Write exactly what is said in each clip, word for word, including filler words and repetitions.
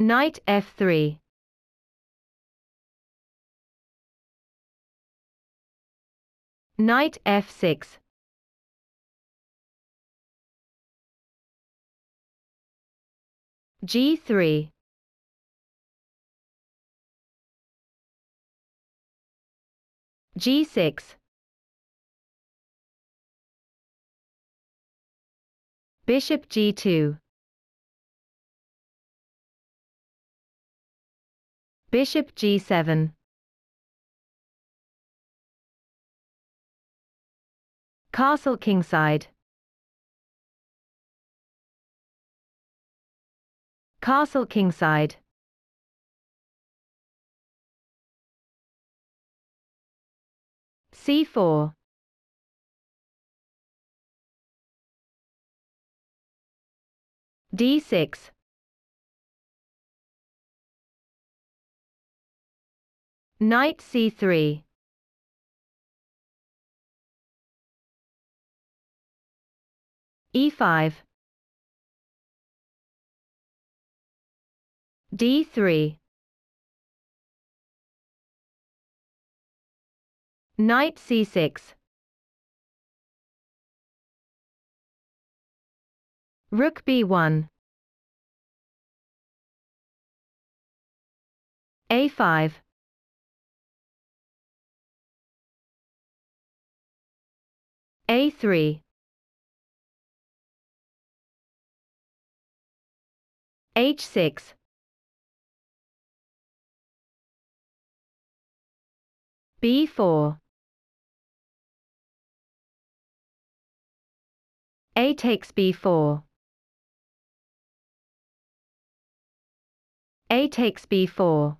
Knight f three. Knight f six. g three. g six. Bishop g two. Bishop g seven. Castle kingside. Castle kingside. c four. d six. Knight c three. e five. d three. Knight c six. Rook b one. a five. a three. h six. b four. A takes b four. A takes b four.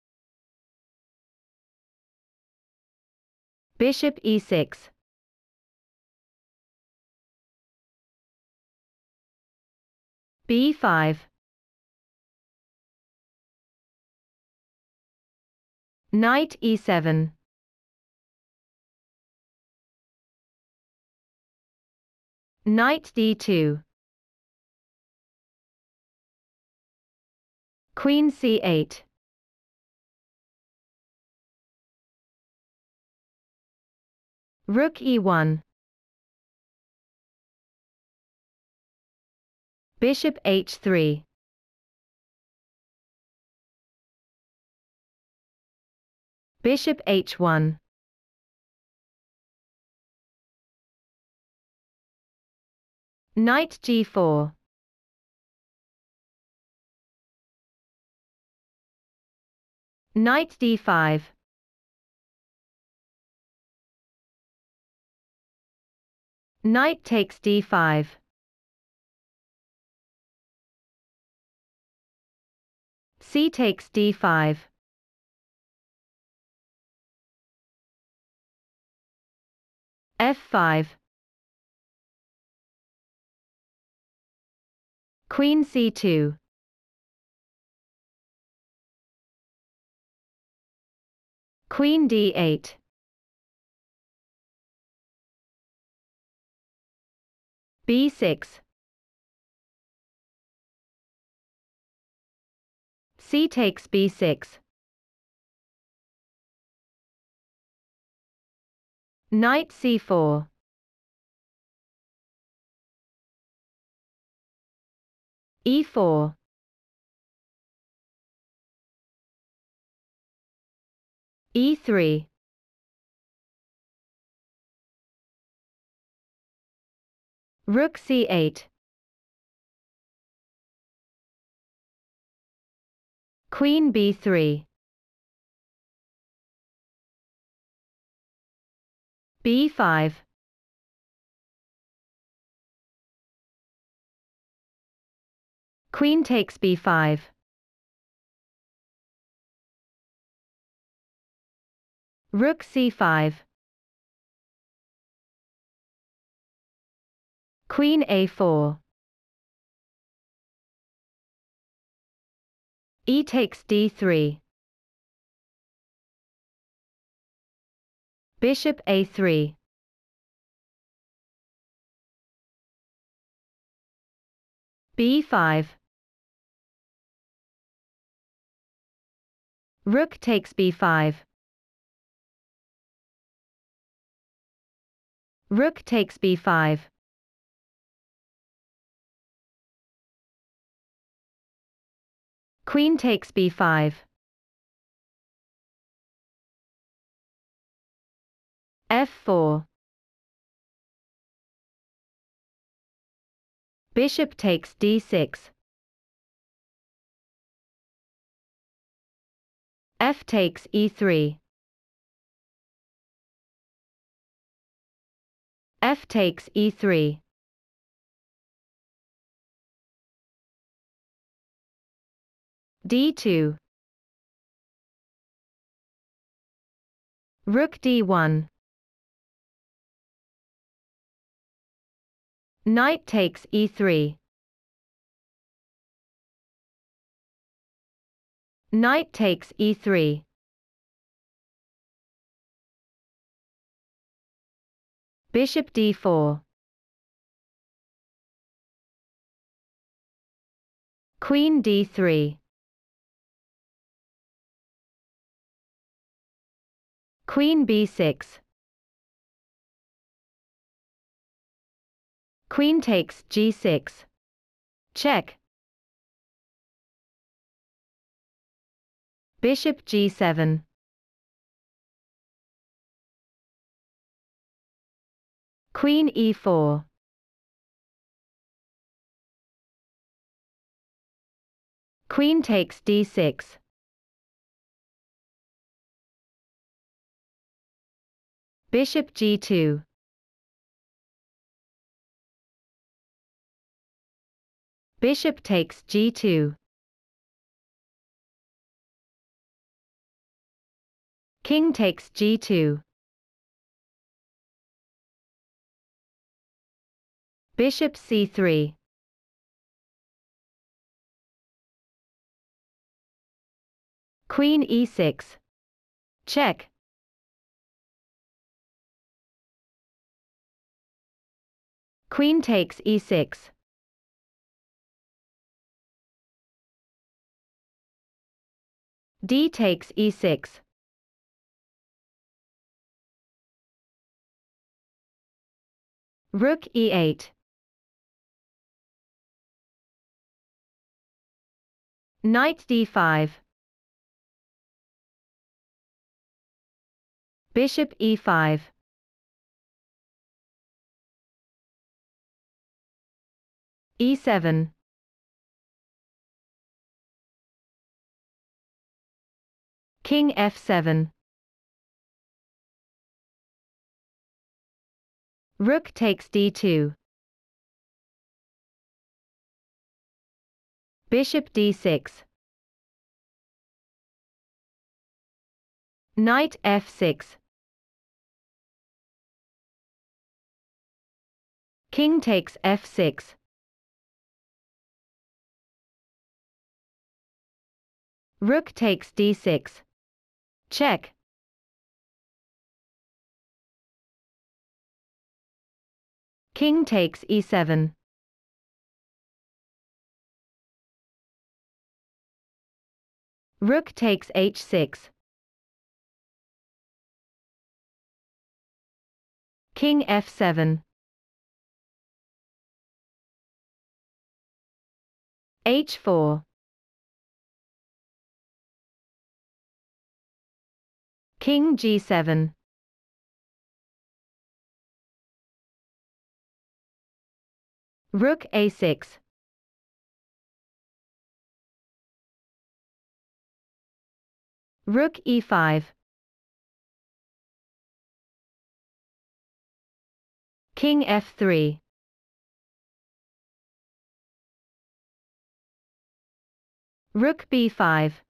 Bishop e six. b five. Knight e seven. Knight d two. Queen c eight. Rook e one. Bishop h three. Bishop h one. Knight g four. Knight d five. Knight takes d five. C takes d five. f five. Queen c two. Queen d eight. b six. C takes b six. Knight c four. e four. e three. Rook c eight. Queen b three. b five. Queen takes b five. Rook c five. Queen a four. E takes d three. Bishop a three. b five. Rook takes b five. Rook takes b five. Queen takes b five. f four. Bishop takes d six. F takes e three. F takes e three. d two. Rook d one. Knight takes e three. Knight takes e three. Bishop d four. Queen d three. Queen b six. Queen takes g six. Check. Bishop g seven. Queen e four. Queen takes d six. Bishop g two. Bishop takes g two. King takes g two. Bishop c three. Queen e six. Check. Queen takes e six. D takes e six. Rook e eight. Knight d five. Bishop e five. e seven. King f seven. Rook takes d two. Bishop d six. Knight f six. King takes f six. Rook takes d six. Check. King takes e seven. Rook takes h six. King f seven. h four. King g seven. Rook a six. Rook e five. King f three. Rook b five.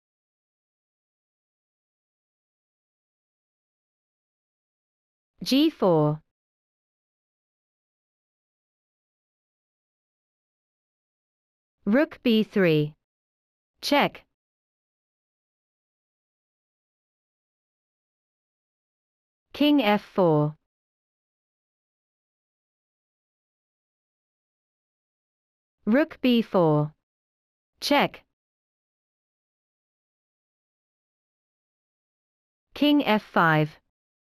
g four. Rook b three. Check. King f four. Rook b four. Check. King F five.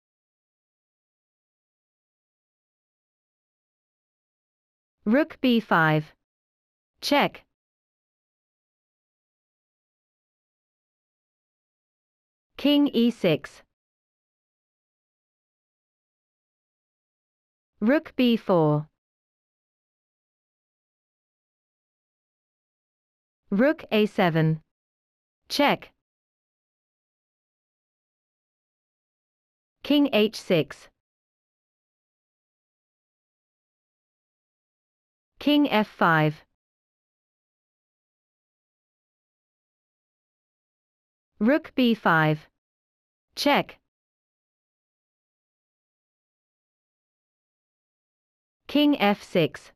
Rook B five. Check. King E six. Rook B four. Rook A seven. Check. King H six. King F five. Rook B five. Check. King F six.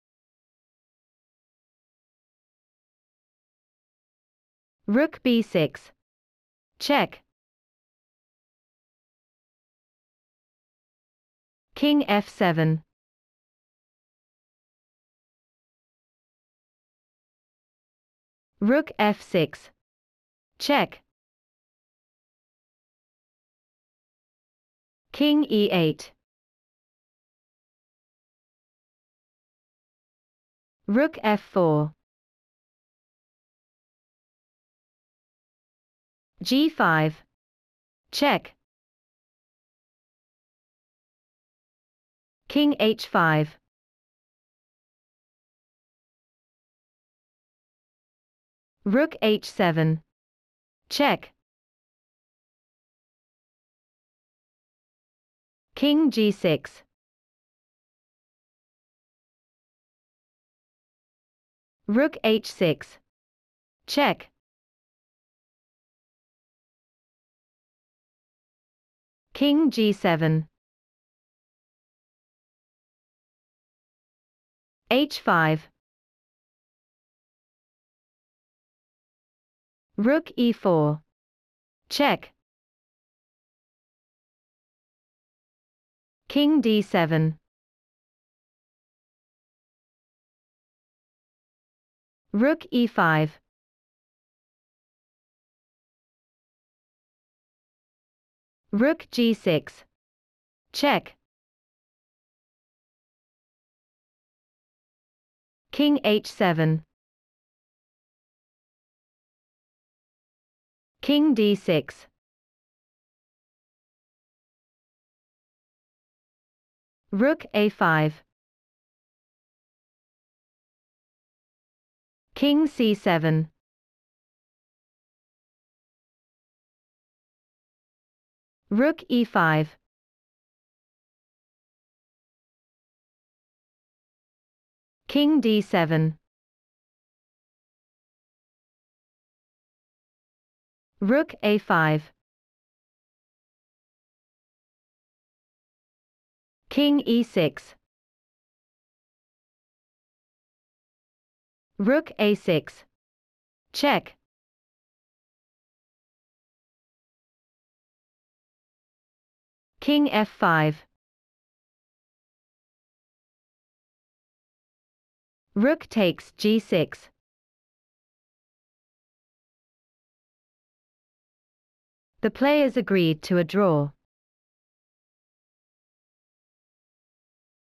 Rook B six. Check. King F seven. Rook F six. Check. King E eight. Rook F four. G five. Check. King H five. Rook H seven. Check. King G six. Rook H six. Check. King G seven. H five. Rook E four. Check. King D seven. Rook E five. Rook G six. Check. King H seven. King D six. Rook A five. King C seven. Rook E five. King D seven. Rook A five. King E six. Rook A six. Check. King F five. Rook takes G six. The players agreed to a draw.